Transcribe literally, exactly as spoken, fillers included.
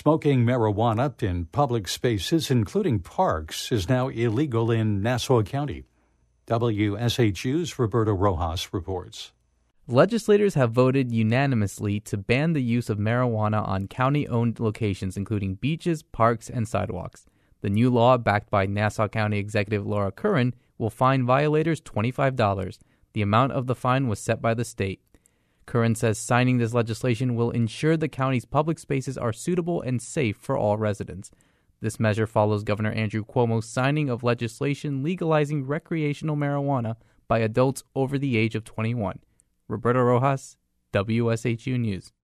Smoking marijuana in public spaces, including parks, is now illegal in Nassau County. W S H U's Roberto Rojas reports. Legislators have voted unanimously to ban the use of marijuana on county-owned locations, including beaches, parks, and sidewalks. The new law, backed by Nassau County Executive Laura Curran, will fine violators twenty-five dollars. The amount of the fine was set by the state. Curran says signing this legislation will ensure the county's public spaces are suitable and safe for all residents. This measure follows Governor Andrew Cuomo's signing of legislation legalizing recreational marijuana by adults over the age of twenty-one. Roberto Rojas, W S H U News.